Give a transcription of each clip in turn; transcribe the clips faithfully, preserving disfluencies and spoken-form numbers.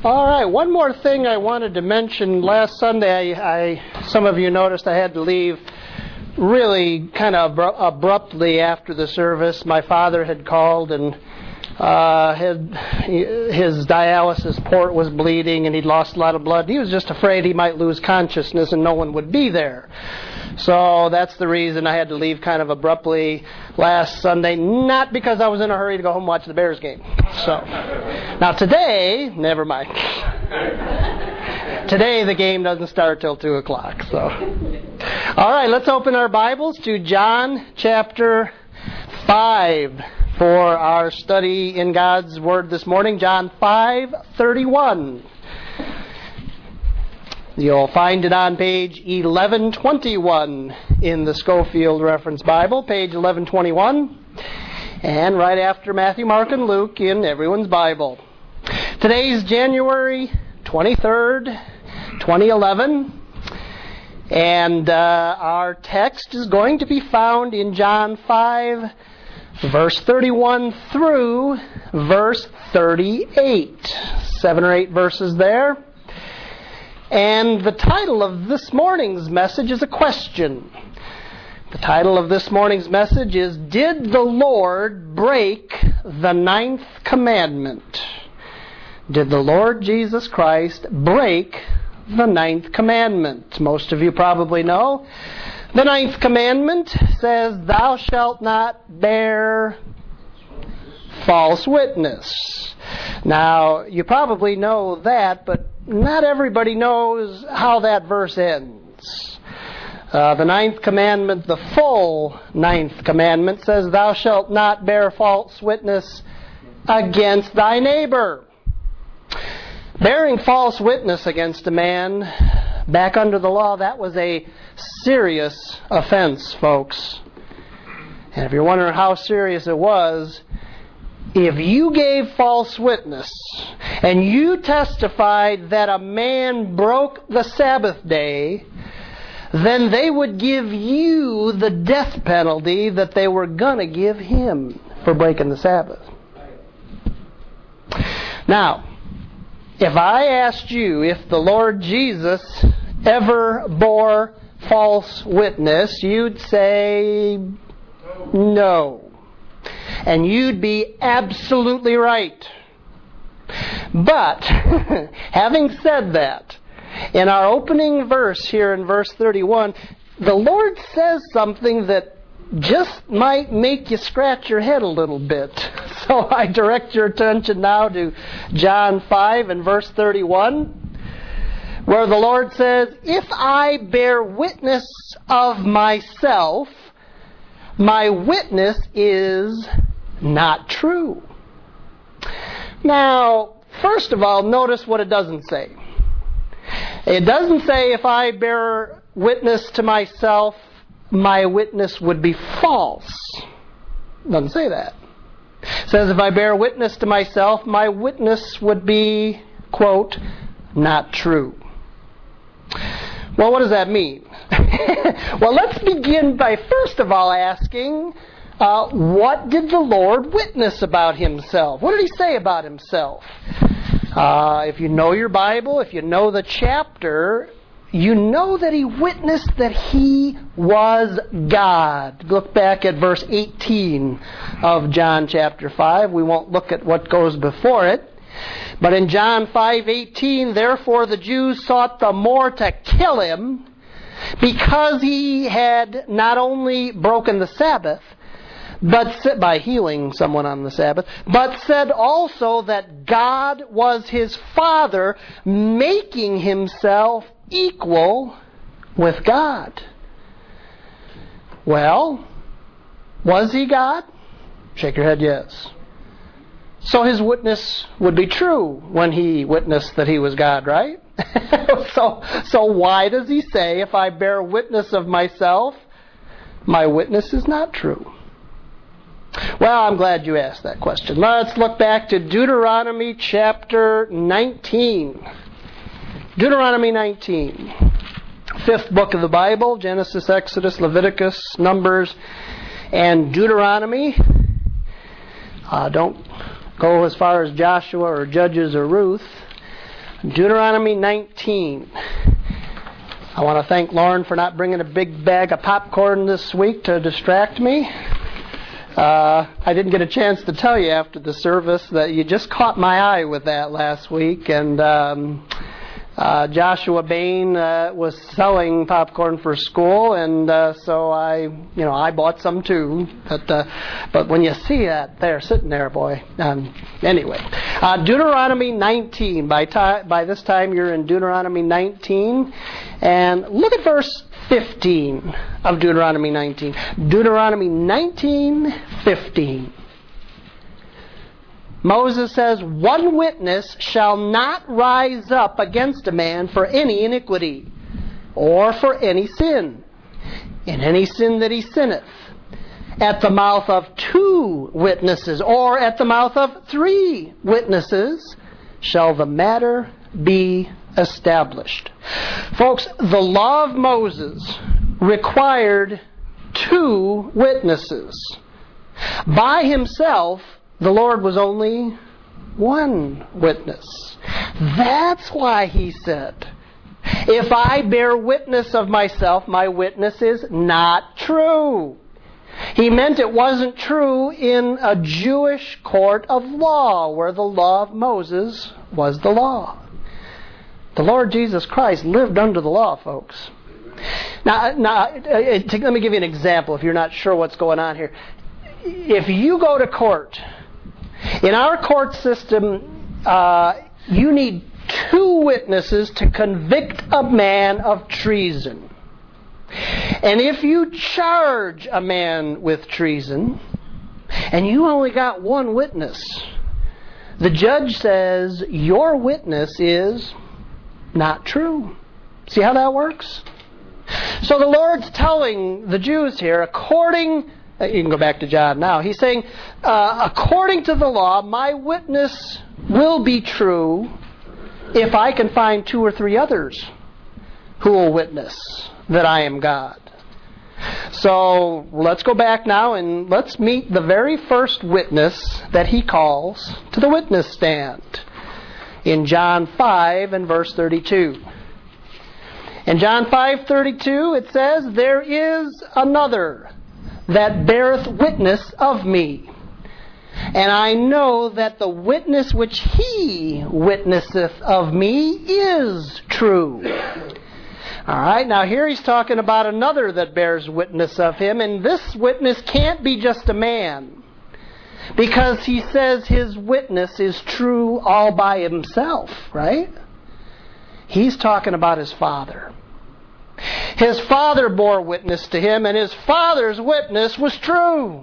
All right, one more thing I wanted to mention. Last Sunday, I, I some of you noticed I had to leave really kind of abru- abruptly after the service. My father had called and uh, had, his dialysis port was bleeding and he'd lost a lot of blood. He was just afraid he might lose consciousness and no one would be there. So that's the reason I had to leave kind of abruptly last Sunday, not because I was in a hurry to go home and watch the Bears game. So now today, never mind. Today the game doesn't start till two o'clock. So, all right, let's open our Bibles to John chapter five for our study in God's Word this morning. John five thirty-one. You'll find it on page eleven twenty-one in the Schofield Reference Bible, page eleven twenty-one, and right after Matthew, Mark, and Luke in everyone's Bible. Today's January twenty-third, twenty eleven, and uh, our text is going to be found in John five, verse thirty-one through verse thirty-eight. Seven or eight verses there. And the title of this morning's message is a question. The title of this morning's message is, Did the Lord Break the Ninth Commandment? Did the Lord Jesus Christ break the Ninth Commandment? Most of you probably know. The Ninth Commandment says, Thou shalt not bear false witness. Now, you probably know that, but not everybody knows how that verse ends. Uh, the ninth commandment, the full ninth commandment, says, Thou shalt not bear false witness against thy neighbor. Bearing false witness against a man, back under the law, that was a serious offense, folks. And if you're wondering how serious it was, if you gave false witness and you testified that a man broke the Sabbath day, then they would give you the death penalty that they were going to give him for breaking the Sabbath. Now, if I asked you if the Lord Jesus ever bore false witness, you'd say no. And you'd be absolutely right. But, having said that, in our opening verse here in verse thirty-one, the Lord says something that just might make you scratch your head a little bit. So I direct your attention now to John five and verse thirty-one, where the Lord says, If I bear witness of myself, my witness is not true. Now, first of all, notice what it doesn't say. It doesn't say if I bear witness to myself, my witness would be false. It doesn't say that. It says if I bear witness to myself, my witness would be, quote, not true. Well, what does that mean? Well, let's begin by first of all asking, uh, what did the Lord witness about Himself? What did He say about Himself? Uh, if you know your Bible, if you know the chapter, you know that He witnessed that He was God. Look back at verse eighteen of John chapter five. We won't look at what goes before it. But in John five eighteen, therefore the Jews sought the more to kill Him, because He had not only broken the Sabbath, but by healing someone on the Sabbath, but said also that God was His Father, making Himself equal with God. Well, was He God? Shake your head, yes. So His witness would be true when He witnessed that He was God, right? so, so why does He say, if I bear witness of myself, my witness is not true? Well, I'm glad you asked that question. Let's look back to Deuteronomy chapter nineteen. Deuteronomy nineteen. Fifth book of the Bible, Genesis, Exodus, Leviticus, Numbers, and Deuteronomy. Uh, don't go as far as Joshua or Judges or Ruth. Deuteronomy nineteen. I want to thank Lauren for not bringing a big bag of popcorn this week to distract me. Uh, I didn't get a chance to tell you after the service that you just caught my eye with that last week, and um, uh, Joshua Bain uh, was selling popcorn for school, and uh, so I, you know, I bought some too. But uh, but when you see that there sitting there, boy. Um, anyway, uh, Deuteronomy nineteen. By ti- by this time, you're in Deuteronomy nineteen, and look at verse fifteen of Deuteronomy nineteen. Deuteronomy nineteen fifteen. Moses says, "One witness shall not rise up against a man for any iniquity, or for any sin, in any sin that he sinneth. At the mouth of two witnesses, or at the mouth of three witnesses, shall the matter be established." Folks, the law of Moses required two witnesses. By himself, the Lord was only one witness. That's why he said, "If I bear witness of myself, my witness is not true." He meant it wasn't true in a Jewish court of law, where the law of Moses was the law. The Lord Jesus Christ lived under the law, folks. Now, now, let me give you an example if you're not sure what's going on here. If you go to court, in our court system, uh, you need two witnesses to convict a man of treason. And if you charge a man with treason, and you only got one witness, the judge says your witness is not true. See how that works? So the Lord's telling the Jews here, according, you can go back to John now, he's saying, uh, according to the law, my witness will be true if I can find two or three others who will witness that I am God. So let's go back now and let's meet the very first witness that he calls to the witness stand. In John five and verse thirty-two. In John five thirty-two it says, "There is another that beareth witness of me, and I know that the witness which he witnesseth of me is true." All right, now here he's talking about another that bears witness of him, and this witness can't be just a man, because he says his witness is true all by himself, right? He's talking about his Father. His Father bore witness to him, and his Father's witness was true.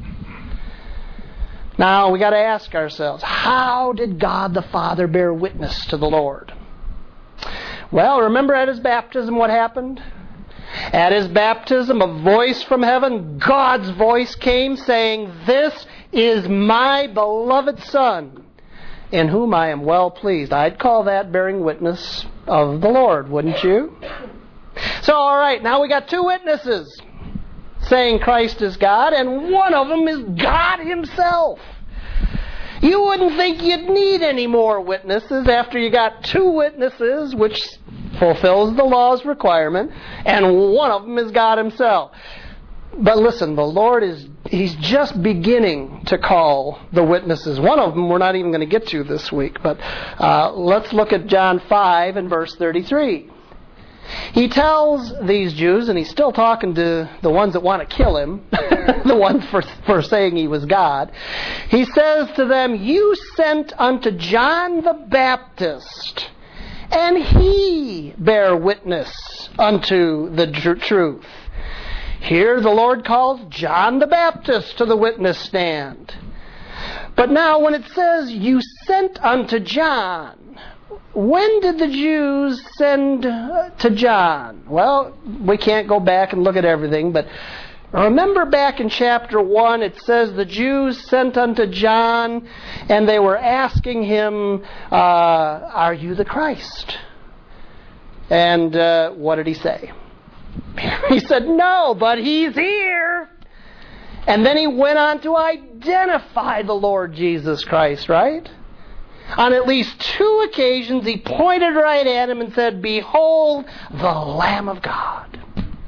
Now, we got to ask ourselves, how did God the Father bear witness to the Lord? Well, remember at his baptism what happened? At his baptism, a voice from heaven, God's voice came saying, "This is my beloved Son, in whom I am well pleased." I'd call that bearing witness of the Lord, wouldn't you? So, all right, now we got two witnesses saying Christ is God, and one of them is God himself. You wouldn't think you'd need any more witnesses after you got two witnesses, which fulfills the law's requirement, and one of them is God himself. But listen, the Lord is, he's just beginning to call the witnesses. One of them we're not even going to get to this week, but uh, let's look at John five and verse thirty-three. He tells these Jews, and he's still talking to the ones that want to kill him, the ones for, for saying he was God. He says to them, "You sent unto John the Baptist, and he bare witness unto the tr- truth." Here the Lord calls John the Baptist to the witness stand. But now when it says, "You sent unto John," when did the Jews send to John? Well, we can't go back and look at everything, but remember back in chapter one, it says the Jews sent unto John, and they were asking him, uh, "Are you the Christ?" And uh, what did he say? He said, "No, but he's here." And then he went on to identify the Lord Jesus Christ, right? On at least two occasions, he pointed right at him and said, "Behold, the Lamb of God."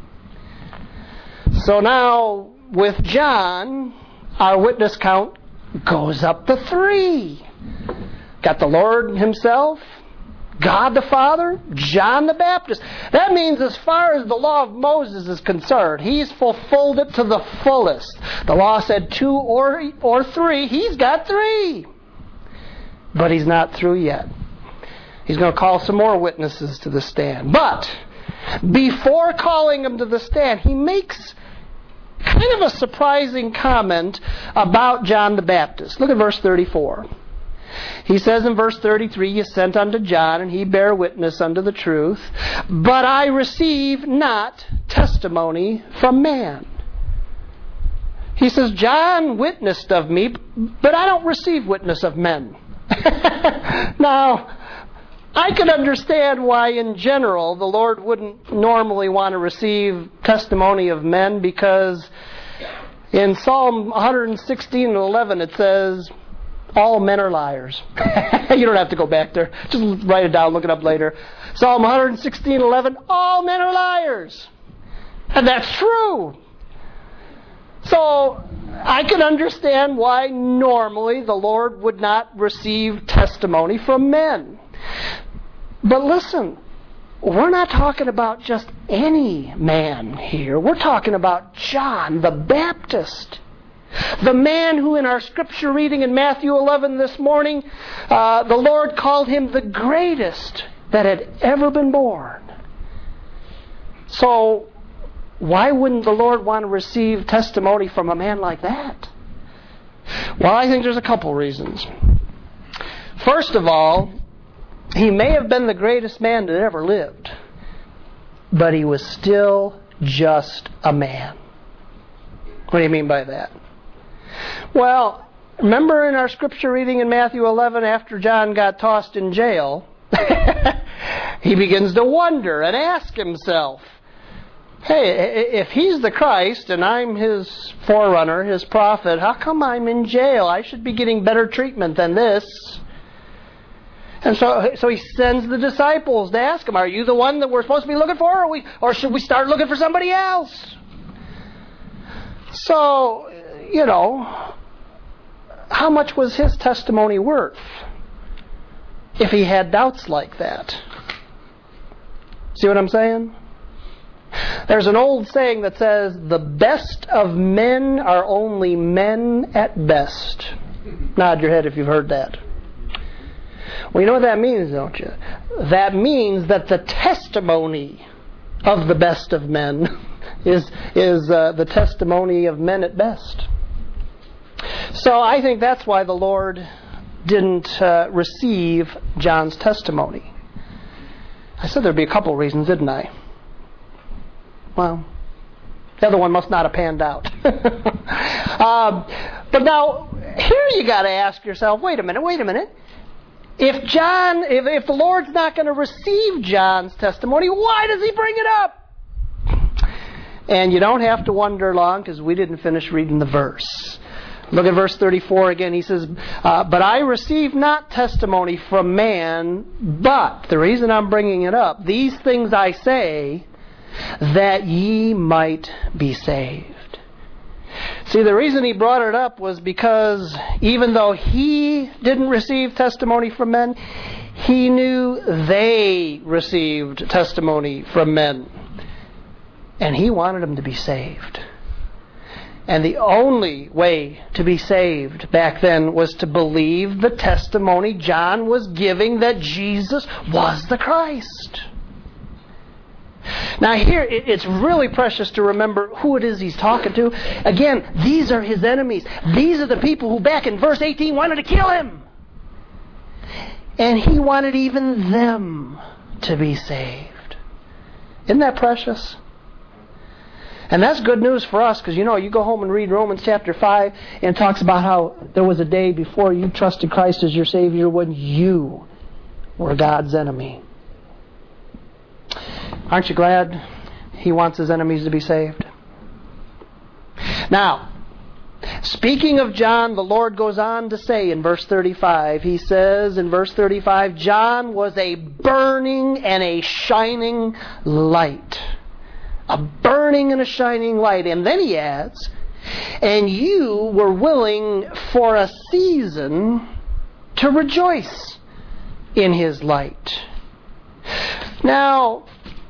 So now, with John, our witness count goes up to three. Got the Lord himself, God the Father, John the Baptist. That means as far as the law of Moses is concerned, he's fulfilled it to the fullest. The law said two or, or three. He's got three. But he's not through yet. He's going to call some more witnesses to the stand. But before calling them to the stand, he makes kind of a surprising comment about John the Baptist. Look at verse thirty-four. He says in verse thirty-three, "You sent unto John, and he bare witness unto the truth. But I receive not testimony from man." He says, John witnessed of me, but I don't receive witness of men. Now, I can understand why in general the Lord wouldn't normally want to receive testimony of men, because in Psalm one sixteen and eleven it says, all men are liars. You don't have to go back there. Just write it down, look it up later. Psalm one sixteen and eleven, all men are liars. And that's true. So I can understand why normally the Lord would not receive testimony from men. But listen, we're not talking about just any man here. We're talking about John the Baptist. The man who in our scripture reading in Matthew eleven this morning, uh, the Lord called him the greatest that had ever been born. So why wouldn't the Lord want to receive testimony from a man like that? Well, I think there's a couple reasons. First of all, he may have been the greatest man that ever lived, but he was still just a man. What do you mean by that? Well, remember in our scripture reading in Matthew eleven, after John got tossed in jail, he begins to wonder and ask himself, hey, if he's the Christ and I'm his forerunner, his prophet, how come I'm in jail? I should be getting better treatment than this. And so so he sends the disciples to ask him, are you the one that we're supposed to be looking for, or, we, or should we start looking for somebody else? So, you know, how much was his testimony worth if he had doubts like that? See what I'm saying? There's an old saying that says, the best of men are only men at best. Nod your head if you've heard that. Well, you know what that means, don't you? That means that the testimony of the best of men is is uh, the testimony of men at best. So I think that's why the Lord didn't uh, receive John's testimony. I said there'd be a couple reasons, didn't I? Well, the other one must not have panned out. um, but now, here you got to ask yourself, wait a minute, wait a minute. If John, if, if the Lord's not going to receive John's testimony, why does he bring it up? And you don't have to wonder long, because we didn't finish reading the verse. Look at verse thirty-four again. He says, uh, but I receive not testimony from man, but, the reason I'm bringing it up, these things I say, that ye might be saved. See, the reason he brought it up was because even though he didn't receive testimony from men, he knew they received testimony from men. And he wanted them to be saved. And the only way to be saved back then was to believe the testimony John was giving that Jesus was the Christ. Now here, it's really precious to remember who it is he's talking to. Again, these are his enemies. These are the people who back in verse eighteen wanted to kill him. And he wanted even them to be saved. Isn't that precious? And that's good news for us, because you know, you go home and read Romans chapter five, and it talks about how there was a day before you trusted Christ as your Savior when you were God's enemy. Aren't you glad he wants his enemies to be saved? Now, Speaking of John, the Lord goes on to say in verse thirty-five, He says in verse thirty-five, John was a burning and a shining light. A burning and a shining light. And then he adds, and you were willing for a season to rejoice in His light. Now,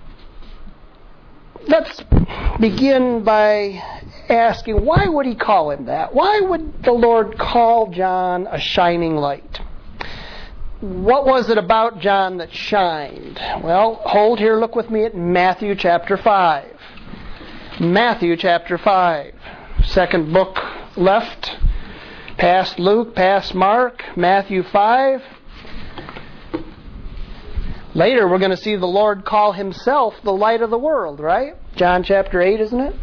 let's begin by asking, why would He call him that? Why would the Lord call John a shining light? What was it about John that shined? Well, hold here, look with me at Matthew chapter five. Matthew chapter five. Second book left, past Luke, past Mark, Matthew five. Later we're going to see the Lord call Himself the light of the world, right? John chapter eight, isn't it?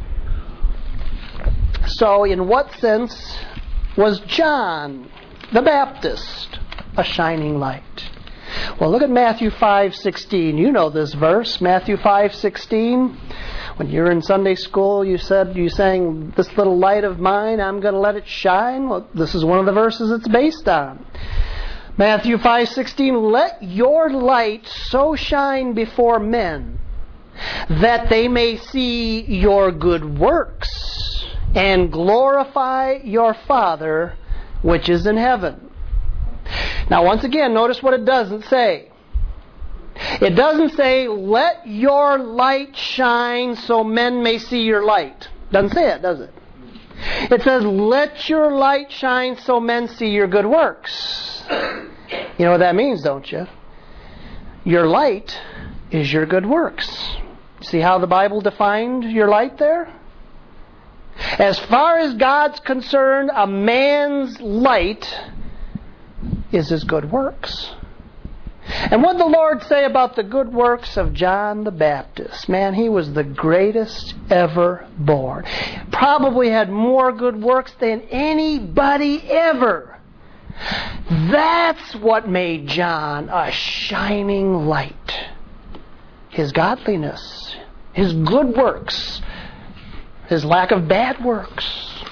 So in what sense was John the Baptist a shining light? Well, look at Matthew five sixteen. You know this verse, Matthew five sixteen. When you were in Sunday school, you said, you sang, this little light of mine, I'm going to let it shine. Well, this is one of the verses it's based on. Matthew five sixteen, let your light so shine before men that they may see your good works and glorify your Father which is in heaven. Now once again, notice what it doesn't say. It doesn't say, let your light shine so men may see your light. Doesn't say it, does it? It says, let your light shine so men see your good works. You know what that means, don't you? Your light is your good works. See how the Bible defined your light there? As far as God's concerned, a man's light is his good works. And what did the Lord say about the good works of John the Baptist? Man, he was the greatest ever born. Probably had more good works than anybody ever. That's what made John a shining light. His godliness, his good works, his lack of bad works.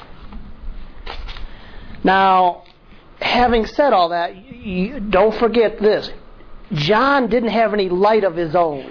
Now, having said all that, you, don't forget this. John didn't have any light of his own.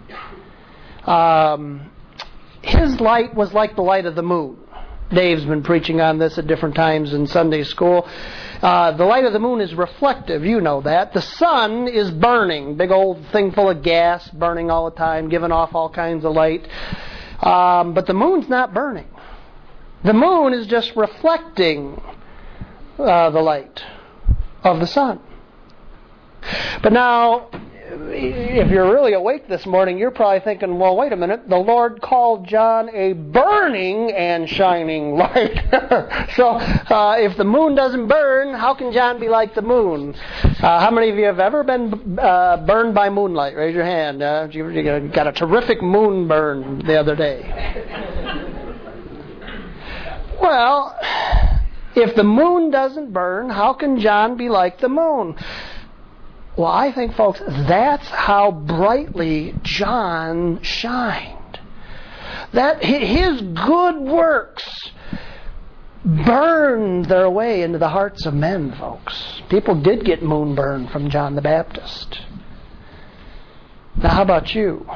Um, his light was like the light of the moon. Dave's been preaching on this at different times in Sunday school. Uh, the light of the moon is reflective, you know that. The sun is burning, big old thing full of gas, burning all the time, giving off all kinds of light. Um, but the moon's not burning. The moon is just reflecting uh, the light of the sun. But now, if you're really awake this morning, you're probably thinking, well, wait a minute, the Lord called John a burning and shining light. so, uh, if the moon doesn't burn, how can John be like the moon? Uh, how many of you have ever been uh, burned by moonlight? Raise your hand. Uh, you, you got a terrific moon burn the other day. Well, if the moon doesn't burn, how can John be like the moon? Well, I think, folks, that's how brightly John shined. That his good works burned their way into the hearts of men, folks. People did get moonburn from John the Baptist. Now, how about you?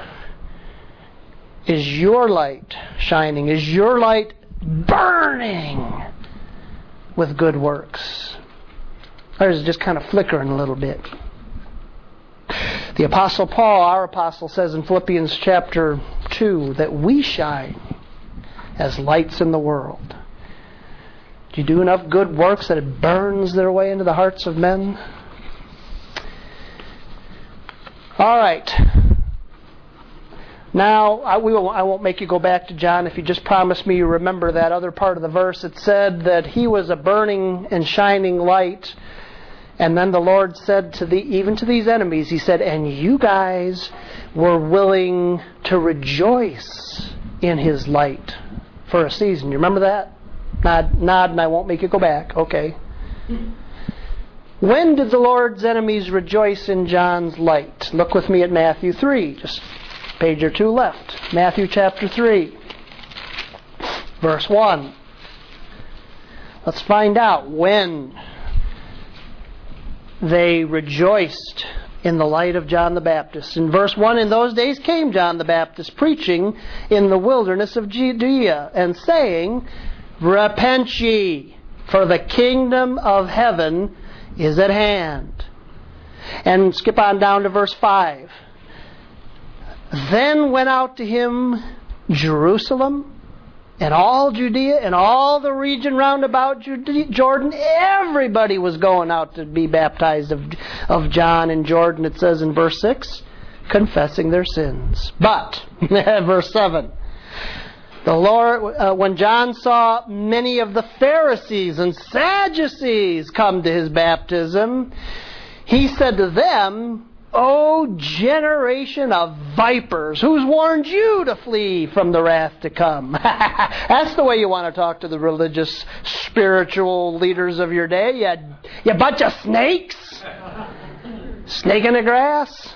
Is your light shining? Is your light burning with good works? Or is it just kind of flickering a little bit? The Apostle Paul, our apostle, says in Philippians chapter two that we shine as lights in the world. Do you do enough good works that it burns their way into the hearts of men? All right. Now, I, we will, I won't make you go back to John. If you just promise me you remember that other part of the verse, it said that he was a burning and shining light. And then the Lord said to the even to these enemies, He said, and you guys were willing to rejoice in His light for a season. You remember that? Nod, nod, and I won't make you go back. Okay. When did the Lord's enemies rejoice in John's light? Look with me at Matthew three. Just a page or two left. Matthew chapter three, verse one. Let's find out when they rejoiced in the light of John the Baptist. In verse one, in those days came John the Baptist preaching in the wilderness of Judea and saying, Repent ye, for the kingdom of heaven is at hand. And skip on down to verse five. Then went out to him Jerusalem and all Judea and all the region round about Jordan. Everybody was going out to be baptized of, of John in Jordan, it says in verse six, confessing their sins. But, verse seven, the Lord, uh, when John saw many of the Pharisees and Sadducees come to his baptism, he said to them, O generation of vipers, who's warned you to flee from the wrath to come? That's the way you want to talk to the religious, spiritual leaders of your day. You, you bunch of snakes. Snake in the grass.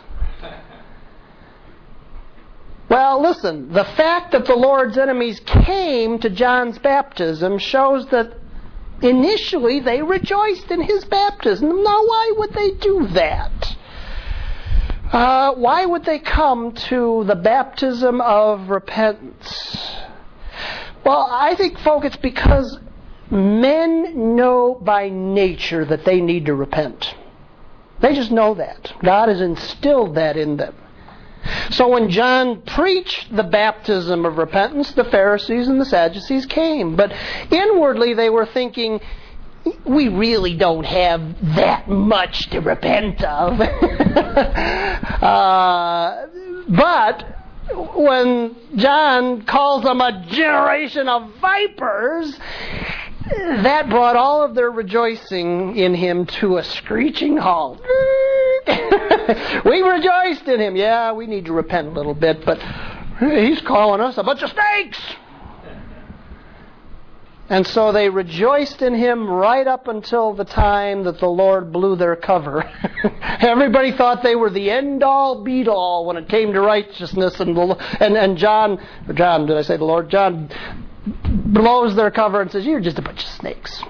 Well, listen, the fact that the Lord's enemies came to John's baptism shows that initially they rejoiced in his baptism. Now, why would they do that? Uh, why would they come to the baptism of repentance? Well, I think, folks, it's because men know by nature that they need to repent. They just know that. God has instilled that in them. So when John preached the baptism of repentance, the Pharisees and the Sadducees came. But inwardly they were thinking, we really don't have that much to repent of. uh, but when John calls them a generation of vipers, that brought all of their rejoicing in him to a screeching halt. We rejoiced in him. Yeah, we need to repent a little bit, but he's calling us a bunch of snakes. And so they rejoiced in him right up until the time that the Lord blew their cover. Everybody thought they were the end-all, beat-all when it came to righteousness. And, and, and John, or John, did I say the Lord? John blows their cover and says, you're just a bunch of snakes.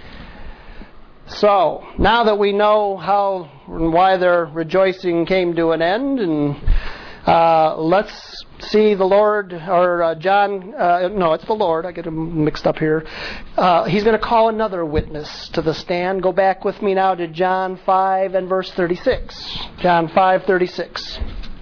So, now that we know how and why their rejoicing came to an end, and uh, let's see the Lord, or uh, John, uh, no, it's the Lord, I get them mixed up here. Uh, he's going to call another witness to the stand. Go back with me now to John five and verse thirty-six. John five thirty-six.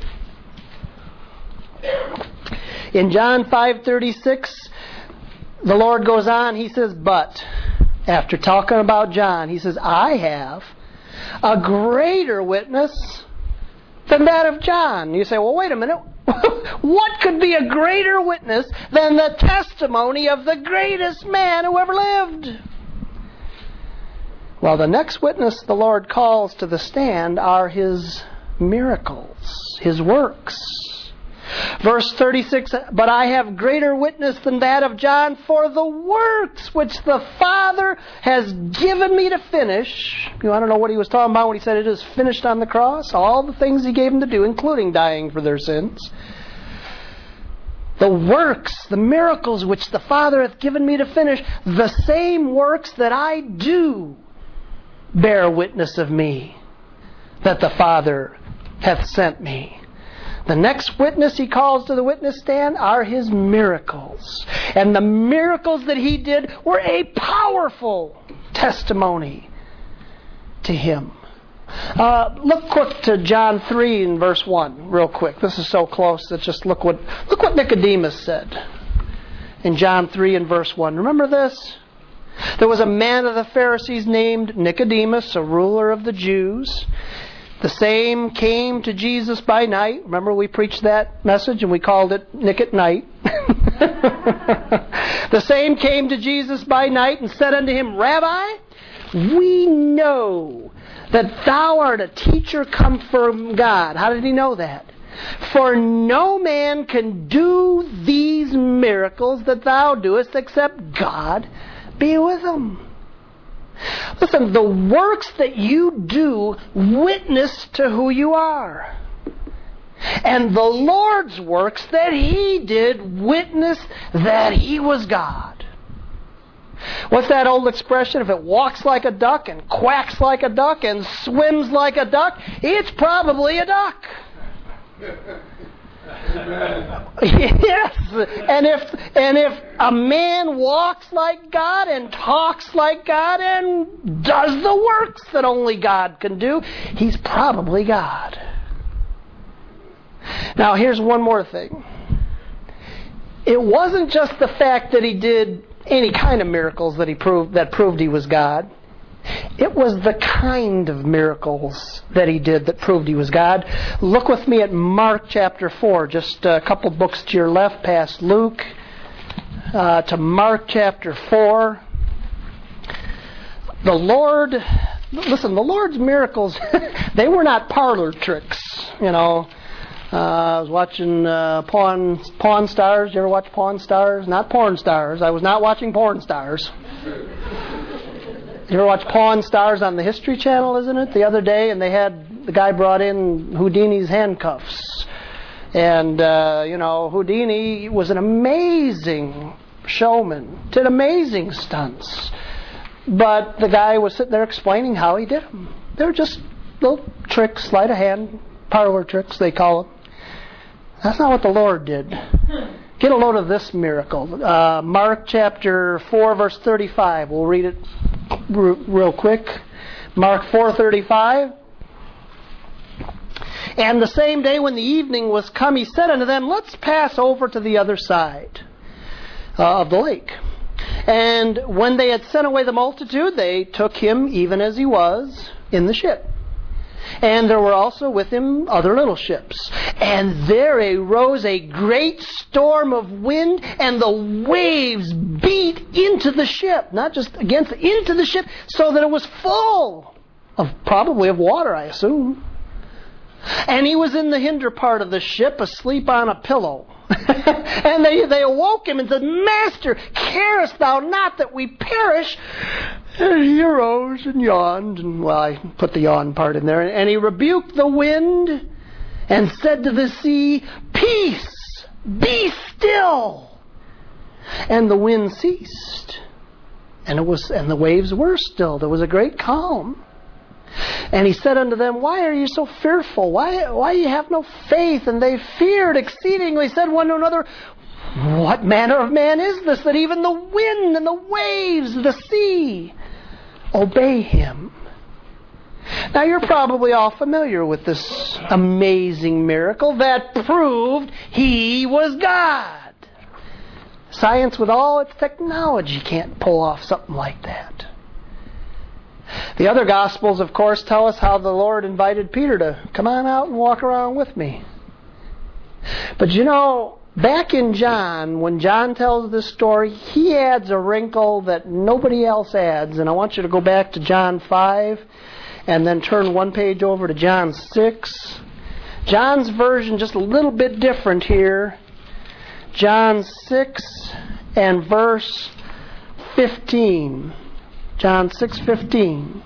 In John five thirty-six, the Lord goes on, he says, but, after talking about John, he says, I have a greater witness than that of John. You say, well, wait a minute. What could be a greater witness than the testimony of the greatest man who ever lived? Well, the next witness the Lord calls to the stand are his miracles, his works. Verse thirty-six, but I have greater witness than that of John, for the works which the Father has given me to finish. You want to know what he was talking about when he said it is finished on the cross? All the things he gave him to do, including dying for their sins. The works, the miracles which the Father hath given me to finish, the same works that I do bear witness of me, that the Father hath sent me. The next witness he calls to the witness stand are his miracles. And the miracles that he did were a powerful testimony to him. Uh, look quick to John three and verse one, real quick. This is so close that just look what look what Nicodemus said in John three and verse one. Remember this? There was a man of the Pharisees named Nicodemus, a ruler of the Jews. The same came to Jesus by night. Remember we preached that message and we called it Nick at Night. The same came to Jesus by night and said unto him, Rabbi, we know that thou art a teacher come from God. How did he know that? For no man can do these miracles that thou doest except God be with him. Listen, the works that you do witness to who you are. And the Lord's works that he did witness that he was God. What's that old expression? If it walks like a duck and quacks like a duck and swims like a duck, it's probably a duck. Yes, and if and if a man walks like God and talks like God and does the works that only God can do, he's probably God. Now here's one more thing. It wasn't just the fact that he did any kind of miracles that he proved that proved he was God. It was the kind of miracles that he did that proved he was God. Look with me at Mark chapter four, just a couple books to your left past Luke, uh, to Mark chapter four. The Lord, listen, the Lord's miracles, they were not parlor tricks, you know. Uh, I was watching uh, Pawn, Pawn Stars. You ever watch Pawn Stars? Not Porn Stars. I was not watching Porn Stars. You ever watch Pawn Stars on the History Channel, isn't it? The other day, and they had the guy brought in Houdini's handcuffs. And, uh, you know, Houdini was an amazing showman, did amazing stunts. But the guy was sitting there explaining how he did them. They were just little tricks, sleight of hand, parlor tricks, they call them. That's not what the Lord did. Get a load of this miracle. Uh, Mark chapter four, verse thirty-five. We'll read it r- real quick. Mark four thirty-five. And the same day when the evening was come, he said unto them, let's pass over to the other side uh, of the lake. And when they had sent away the multitude, they took him even as he was in the ship. And there were also with him other little ships. And there arose a great storm of wind, and the waves beat into the ship. Not just against, into the ship, so that it was full of, probably of water, I assume. And he was in the hinder part of the ship, asleep on a pillow. And they, they awoke him and said, Master, carest thou not that we perish? And he arose and yawned, and well, I put the yawn part in there. And he rebuked the wind and said to the sea, Peace, be still. And the wind ceased, and it was, and the waves were still. There was a great calm. And he said unto them, Why are you so fearful? Why, why you have no faith? And they feared exceedingly, said one to another, What manner of man is this, that even the wind and the waves of the sea obey him? Now you're probably all familiar with this amazing miracle that proved he was God. Science with all its technology can't pull off something like that. The other Gospels, of course, tell us how the Lord invited Peter to come on out and walk around with me. But you know, back in John, when John tells this story, he adds a wrinkle that nobody else adds. And I want you to go back to John five and then turn one page over to John six. John's version just a little bit different here. John six and verse fifteen. John six fifteen.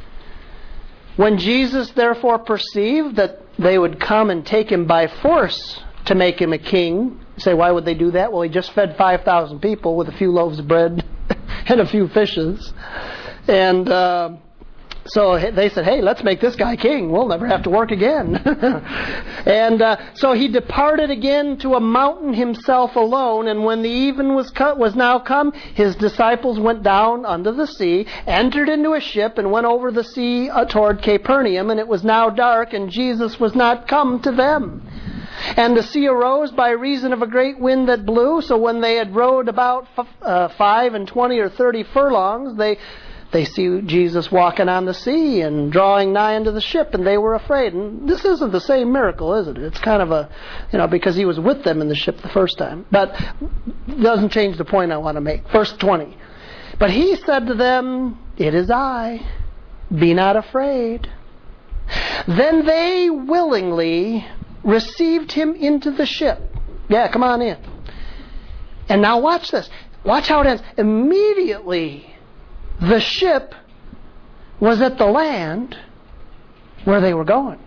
When Jesus therefore perceived that they would come and take him by force to make him a king. You say, why would they do that? Well, he just fed five thousand people with a few loaves of bread and a few fishes. And uh, so they said, hey, let's make this guy king. We'll never have to work again. And uh, so he departed again to a mountain himself alone. And when the even was, cut, was now come, his disciples went down unto the sea, entered into a ship, and went over the sea uh, toward Capernaum. And it was now dark, and Jesus was not come to them. And the sea arose by reason of a great wind that blew. So when they had rowed about f- uh, five and twenty or thirty furlongs, they... They see Jesus walking on the sea and drawing nigh unto the ship, and they were afraid. And this isn't the same miracle, is it? It's kind of a, you know, because he was with them in the ship the first time. But it doesn't change the point I want to make. Verse twenty. But he said to them, It is I. Be not afraid. Then they willingly received him into the ship. Yeah, come on in. And now watch this. Watch how it ends. Immediately the ship was at the land where they were going.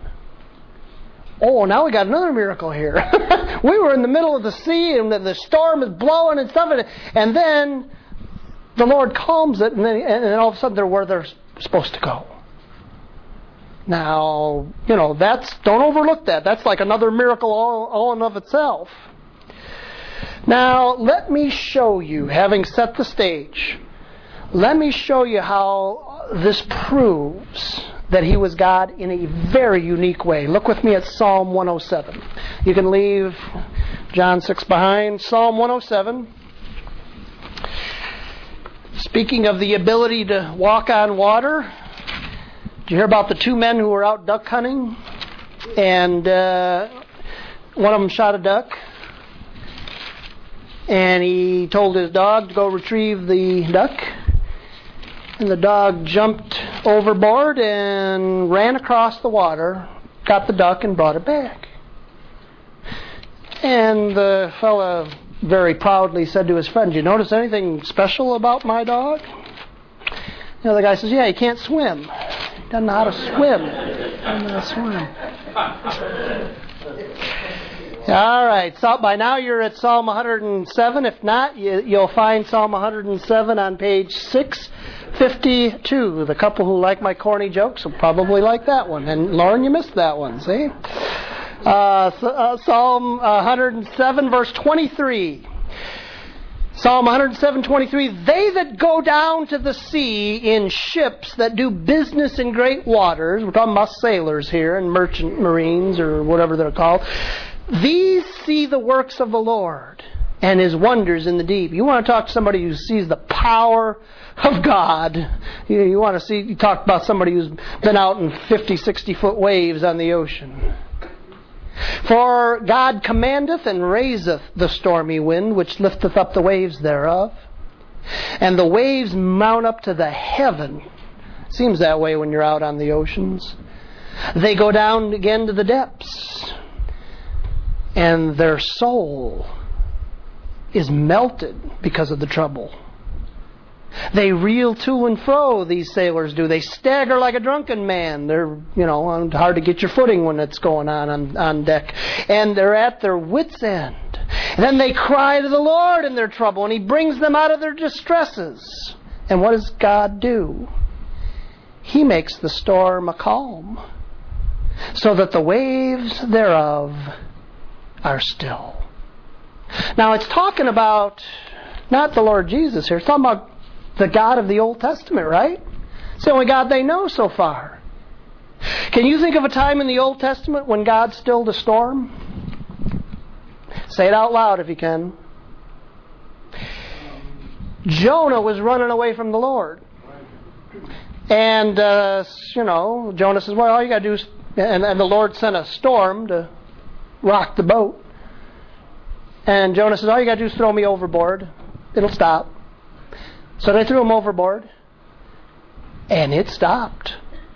Oh, now we got another miracle here. We were in the middle of the sea, and the storm is blowing and stuff, and then the Lord calms it, and then, and then all of a sudden they're where they're supposed to go. Now, you know, that's, don't overlook that. That's like another miracle all, all in of itself. Now, let me show you, having set the stage, let me show you how this proves that He was God in a very unique way. Look with me at Psalm one oh seven. You can leave John six behind. Psalm one oh seven. Speaking of the ability to walk on water, did you hear about the two men who were out duck hunting? And uh, one of them shot a duck. And he told his dog to go retrieve the duck. And the dog jumped overboard and ran across the water, got the duck and brought it back. And the fella very proudly said to his friend, "Did you notice anything special about my dog?" The other guy says, "Yeah, he can't swim. He doesn't know how to swim. He doesn't know how to swim." All right, so by now you're at Psalm one hundred seven. If not, you, you'll find Psalm one hundred seven on page six fifty-two. The couple who like my corny jokes will probably like that one. And Lauren, you missed that one, see? Uh, uh, Psalm one hundred seven, verse twenty-three. Psalm one hundred seven, twenty-three. They that go down to the sea in ships that do business in great waters. We're talking about sailors here and merchant marines or whatever they're called. These see the works of the Lord and His wonders in the deep. You want to talk to somebody who sees the power of God. You, you want to see, you talk about somebody who's been out in fifty, sixty foot waves on the ocean. For God commandeth and raiseth the stormy wind, which lifteth up the waves thereof. And the waves mount up to the heaven. Seems that way when you're out on the oceans. They go down again to the depths. And their soul is melted because of the trouble. They reel to and fro, these sailors do. They stagger like a drunken man. They're, you know, hard to get your footing when it's going on, on on deck. And they're at their wits' end. And then they cry to the Lord in their trouble, and He brings them out of their distresses. And what does God do? He makes the storm a calm, so that the waves thereof are still. Now it's talking about not the Lord Jesus here. It's talking about the God of the Old Testament, right? It's the only God they know so far. Can you think of a time in the Old Testament when God stilled a storm? Say it out loud if you can. Jonah was running away from the Lord. And, uh, you know, Jonah says, well, all you got to do is... And, and the Lord sent a storm to rock the boat. And Jonah says, all you got to do is throw me overboard. It'll stop. So they threw him overboard. And it stopped.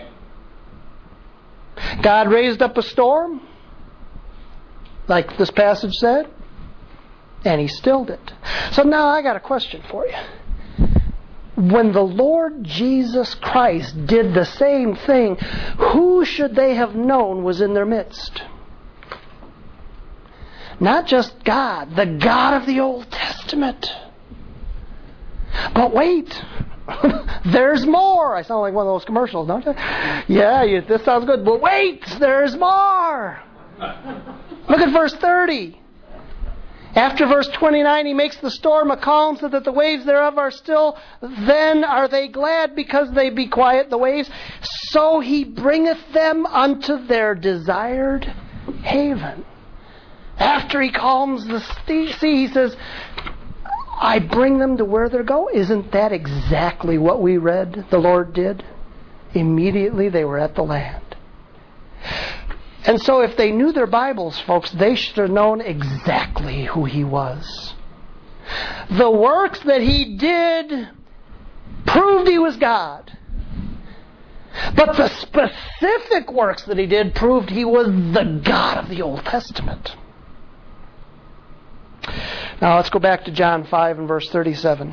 God raised up a storm, like this passage said, and He stilled it. So now I got a question for you. When the Lord Jesus Christ did the same thing, who should they have known was in their midst? Not just God, the God of the Old Testament. But wait, there's more. I sound like one of those commercials, don't I? Yeah, you, this sounds good. But wait, there's more. Look at verse thirty. After verse twenty-nine, He makes the storm a calm so that the waves thereof are still. Then are they glad because they be quiet, the waves. So He bringeth them unto their desired haven. After He calms the sea, He says, I bring them to where they're going. Isn't that exactly what we read the Lord did? Immediately they were at the land. And so if they knew their Bibles, folks, they should have known exactly who He was. The works that He did proved He was God. But the specific works that He did proved He was the God of the Old Testament. Now let's go back to John five and verse thirty-seven.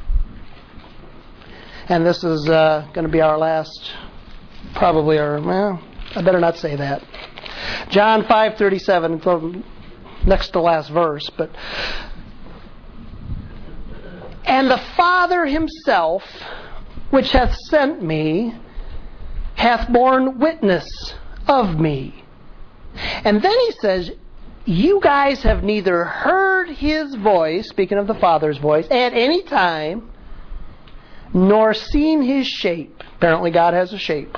And this is uh, going to be our last, probably our, well, I better not say that. John five thirty-seven, it's next to the last verse. But And the Father himself, which hath sent me, hath borne witness of me. And then he says, you guys have neither heard his voice, speaking of the Father's voice, at any time, nor seen his shape. Apparently God has a shape.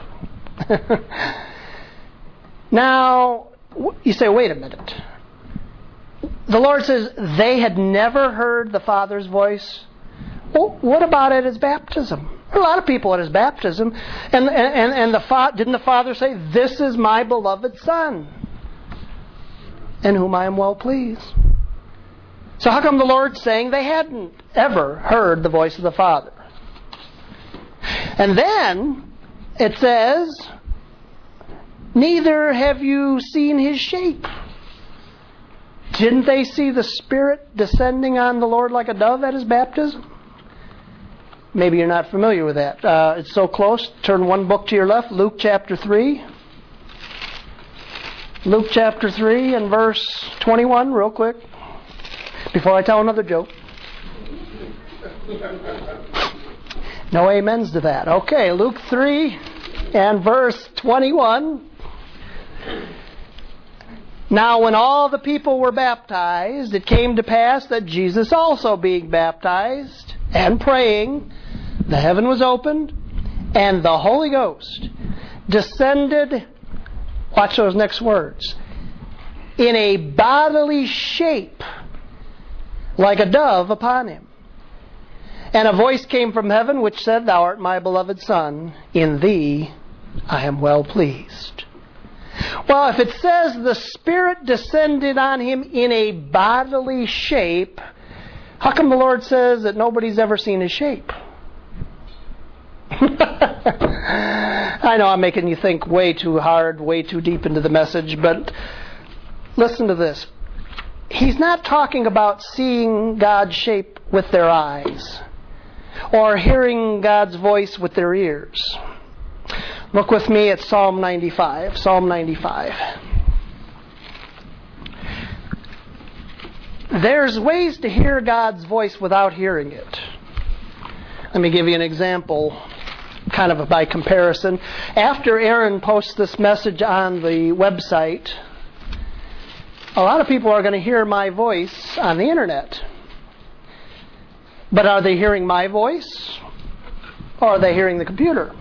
Now, you say, wait a minute. The Lord says they had never heard the Father's voice. Well, what about at his baptism? A lot of people at his baptism. And, and, and the fa- didn't the Father say, this is my beloved Son, in whom I am well pleased? So how come the Lord's saying they hadn't ever heard the voice of the Father? And then it says, neither have you seen his shape. Didn't they see the Spirit descending on the Lord like a dove at his baptism? Maybe you're not familiar with that. Uh, it's so close. Turn one book to your left, Luke chapter three. Luke chapter three and verse twenty-one, real quick, before I tell another joke. No amens to that. Okay, Luke three and verse twenty-one. Now when all the people were baptized, it came to pass that Jesus also being baptized and praying, the heaven was opened, and the Holy Ghost descended, watch those next words, in a bodily shape like a dove upon him. And a voice came from heaven which said, Thou art my beloved Son, in thee I am well pleased. Well, if it says the Spirit descended on him in a bodily shape, how come the Lord says that nobody's ever seen his shape? I know I'm making you think way too hard, way too deep into the message, but listen to this. He's not talking about seeing God's shape with their eyes or hearing God's voice with their ears. Look with me at Psalm ninety-five. Psalm ninety-five. There's ways to hear God's voice without hearing it. Let me give you an example, kind of by comparison. After Aaron posts this message on the website, a lot of people are going to hear my voice on the internet. But are they hearing my voice? Or are they hearing the computer?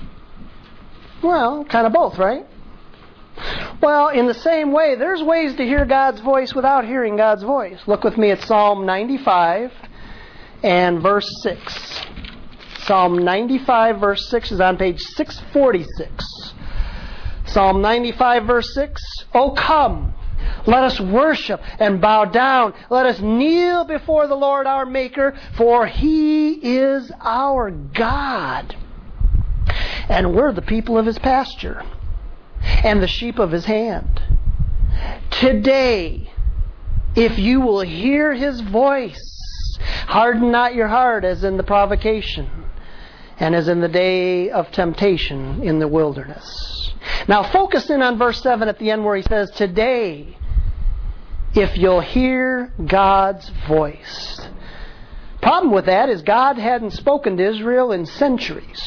Well, kind of both, right? Well, in the same way, there's ways to hear God's voice without hearing God's voice. Look with me at Psalm ninety-five and verse six. Psalm ninety-five verse six is on page six forty-six. Psalm ninety-five verse six, O come, let us worship and bow down. Let us kneel before the Lord our Maker, for He is our God. And we're the people of His pasture, and the sheep of His hand. Today, if you will hear His voice, harden not your heart as in the provocation, and as in the day of temptation in the wilderness. Now focus in on verse seven at the end where he says, today, if you'll hear God's voice. Problem with that is God hadn't spoken to Israel in centuries.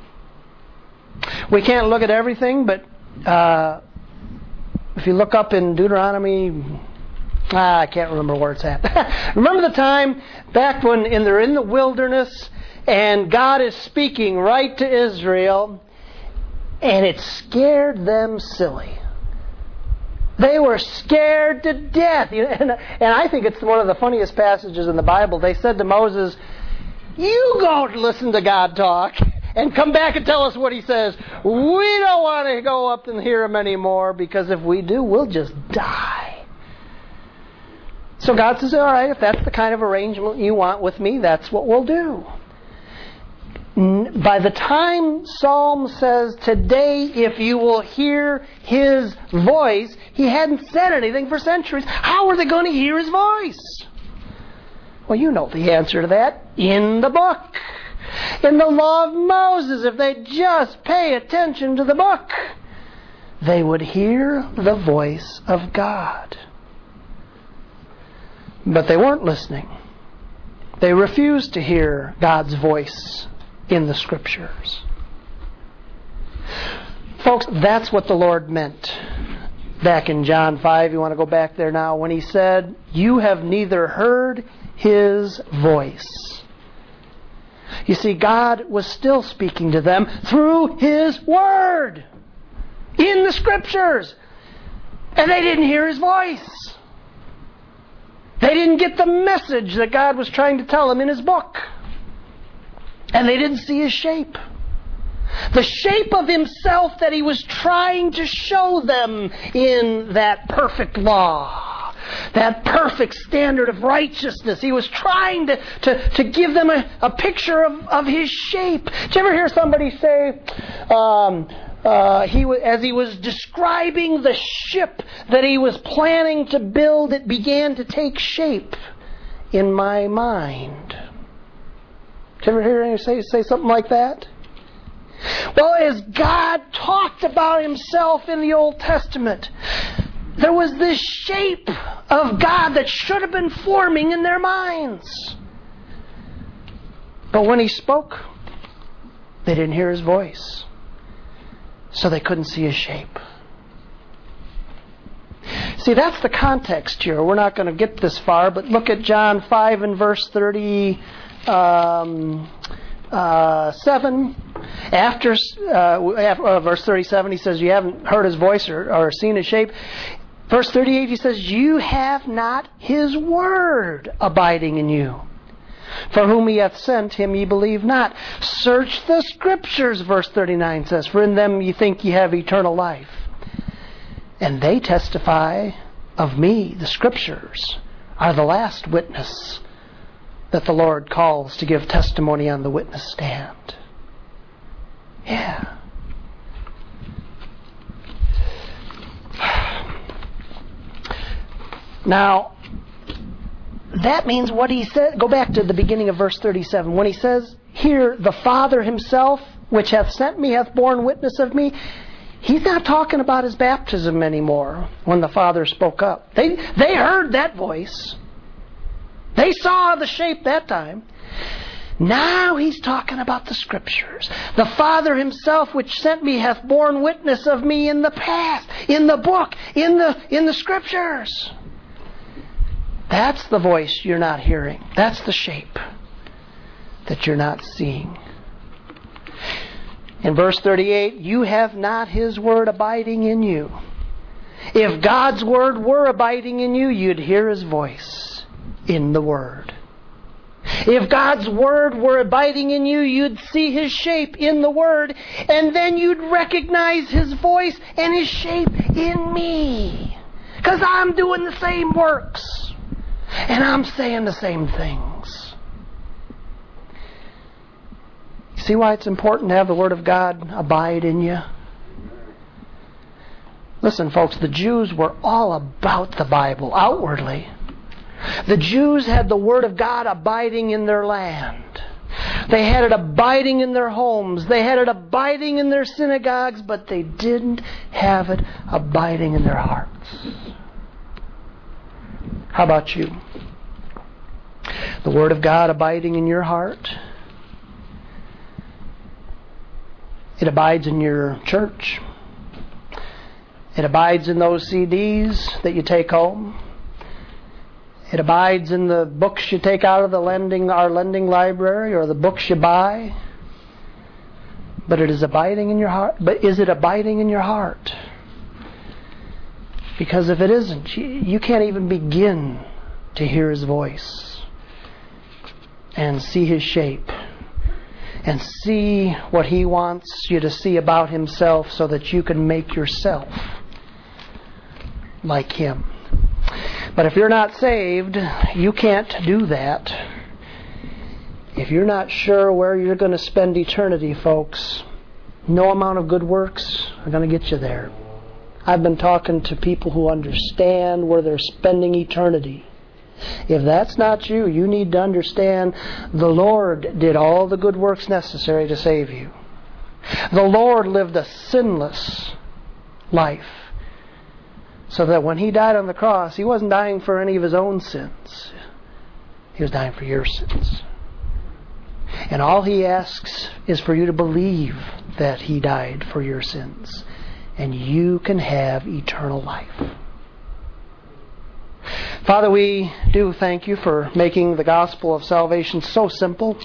We can't look at everything, but uh, if you look up in Deuteronomy, ah, I can't remember where it's at. Remember the time back when in, they're in the wilderness and God is speaking right to Israel, and it scared them silly. They were scared to death. And, and I think it's one of the funniest passages in the Bible. They said to Moses, you go listen to God talk and come back and tell us what He says. We don't want to go up and hear Him anymore, because if we do, we'll just die. So God says, all right, if that's the kind of arrangement you want with me, that's what we'll do. By the time Psalm says, today if you will hear His voice, He hadn't said anything for centuries. How are they going to hear His voice? Well, you know the answer to that. In the book. In the law of Moses, if they just pay attention to the book, they would hear the voice of God. But they weren't listening. They refused to hear God's voice in the Scriptures. Folks, that's what the Lord meant back in John five. You want to go back there now? When He said, "You have neither heard His voice." You see, God was still speaking to them through His Word in the Scriptures. And they didn't hear His voice. They didn't get the message that God was trying to tell them in His book. And they didn't see His shape. The shape of Himself that He was trying to show them in that perfect law. That perfect standard of righteousness. He was trying to, to, to give them a, a picture of, of His shape. Did you ever hear somebody say, um, uh, he as he was describing the ship that he was planning to build, it began to take shape in my mind? Did you ever hear anybody say, say something like that? Well, as God talked about Himself in the Old Testament, there was this shape of God that should have been forming in their minds. But when He spoke, they didn't hear His voice. So they couldn't see His shape. See, that's the context here. We're not going to get this far, but look at John five and verse thirty. Um, uh, seven. After uh, uh, verse thirty-seven, he says, "You haven't heard His voice or, or seen His shape." Verse thirty-eight, he says, "You have not His word abiding in you. For whom He hath sent, Him ye believe not. Search the Scriptures," verse thirty-nine says, "for in them ye think ye have eternal life. And they testify of me." The Scriptures are the last witness that the Lord calls to give testimony on the witness stand. Yeah. Now, that means what He said. Go back to the beginning of verse thirty-seven. When He says here, "The Father Himself, which hath sent me, hath borne witness of me," He's not talking about His baptism anymore when the Father spoke up. They, they heard that voice. They saw the shape that time. Now He's talking about the Scriptures. "The Father Himself which sent me hath borne witness of me in the past," in the book, in the in the Scriptures. That's the voice you're not hearing. That's the shape that you're not seeing. In verse thirty-eight, "You have not His word abiding in you." If God's word were abiding in you, you'd hear His voice in the Word. If God's Word were abiding in you, you'd see His shape in the Word, and then you'd recognize His voice and His shape in me. Because I'm doing the same works, and I'm saying the same things. See why it's important to have the Word of God abide in you? Listen, folks, the Jews were all about the Bible outwardly. The Jews had the Word of God abiding in their land. They had it abiding in their homes. They had it abiding in their synagogues, but they didn't have it abiding in their hearts. How about you? The Word of God abiding in your heart? It abides in your church. It abides in those C Ds that you take home. It abides in the books you take out of the lending, our lending library, or the books you buy. But it is abiding in your heart. But is it abiding in your heart? Because if it isn't, you, you can't even begin to hear His voice and see His shape and see what He wants you to see about Himself, so that you can make yourself like Him. But if you're not saved, you can't do that. If you're not sure where you're going to spend eternity, folks, no amount of good works are going to get you there. I've been talking to people who understand where they're spending eternity. If that's not you, you need to understand the Lord did all the good works necessary to save you. The Lord lived a sinless life, so that when He died on the cross, He wasn't dying for any of His own sins. He was dying for your sins. And all He asks is for you to believe that He died for your sins. And you can have eternal life. Father, we do thank You for making the gospel of salvation so simple.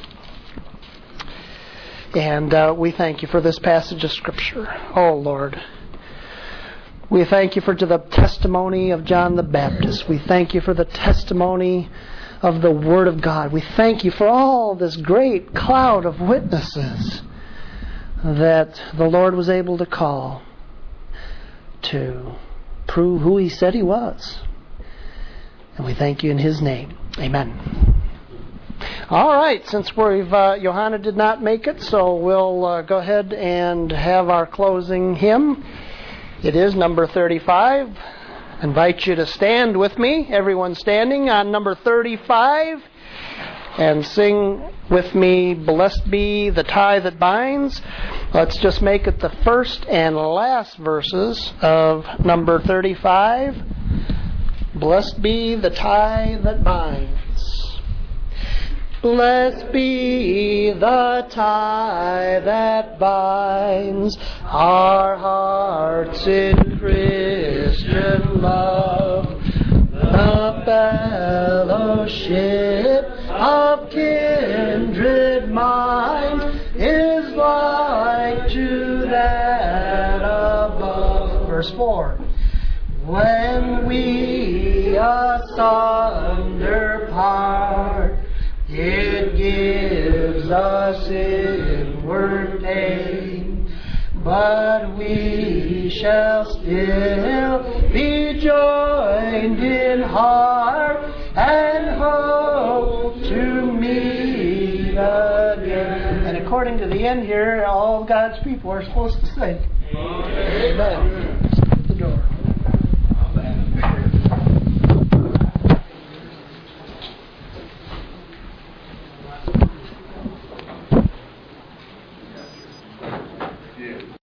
And uh, we thank You for this passage of Scripture. Oh, Lord. We thank You for the testimony of John the Baptist. We thank You for the testimony of the Word of God. We thank You for all this great cloud of witnesses that the Lord was able to call to prove who He said He was. And we thank You in His name. Amen. All right, since we've uh, Johanna did not make it, so we'll uh, go ahead and have our closing hymn. It is number thirty-five. I invite you to stand with me, everyone standing, on number thirty-five, and sing with me, "Blessed be the tie that binds." Let's just make it the first and last verses of number thirty-five. Blessed be the tie that binds. Blessed be the tie that binds our hearts in Christian love, the fellowship of kindred mind is like to that above. Verse four. When we asunder part, it gives us inward pain, but we shall still be joined in heart and hope to meet again. And according to the end here, all God's people are supposed to sing. Amen. Amen.